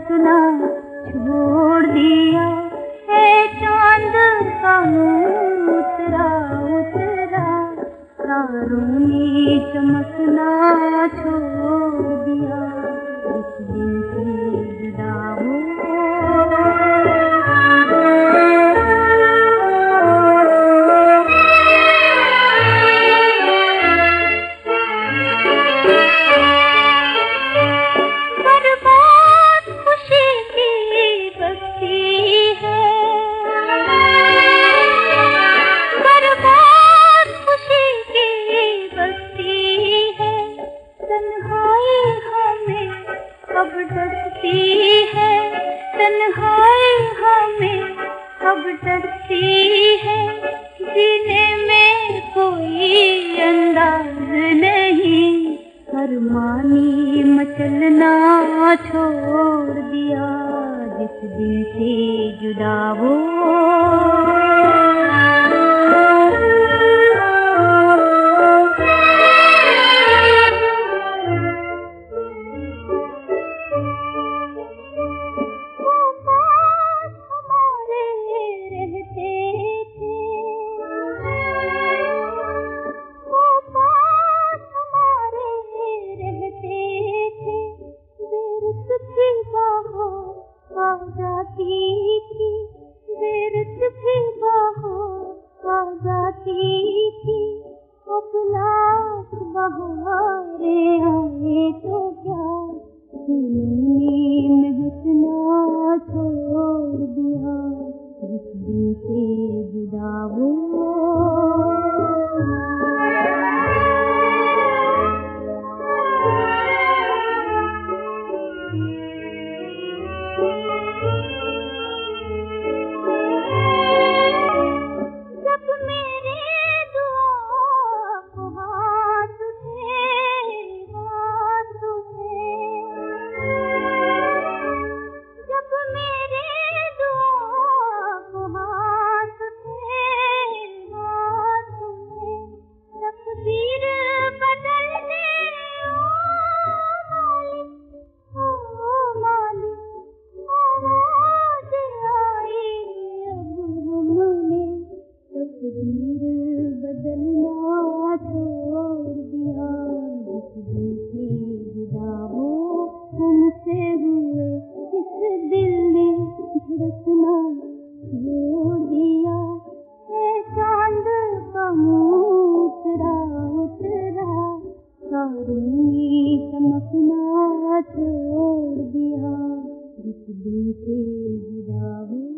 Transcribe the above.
चमकना छोड़ दिया है, चांद का मुँह उतरा उतरा, तारों ने चमकना छोड़ दिया, जिस दिन से जुदा हो। अब डरती है तन्हाई हमें, अब डरती है, जीने में कोई अंदाज नहीं, अरमानी मचलना छोड़ दिया, जिस दिन से जुदा हो। जाती थी बेरुत भी बाहर आ जाती थी, अब लाख बहारे आए तो क्या, फूलों ने महकना छोड़ दिया, जिस दिन से जुदा हो। तकदीर बदलना छोड़ दिया, जिस दिन से जुदा हो हमसे हुए, इस दिल ने धड़कना छोड़ दिया है, चांद का मुँह उतरा उतरा, तारों ने चमकना छोड़ दिया, जिस दिन से जुदा हो।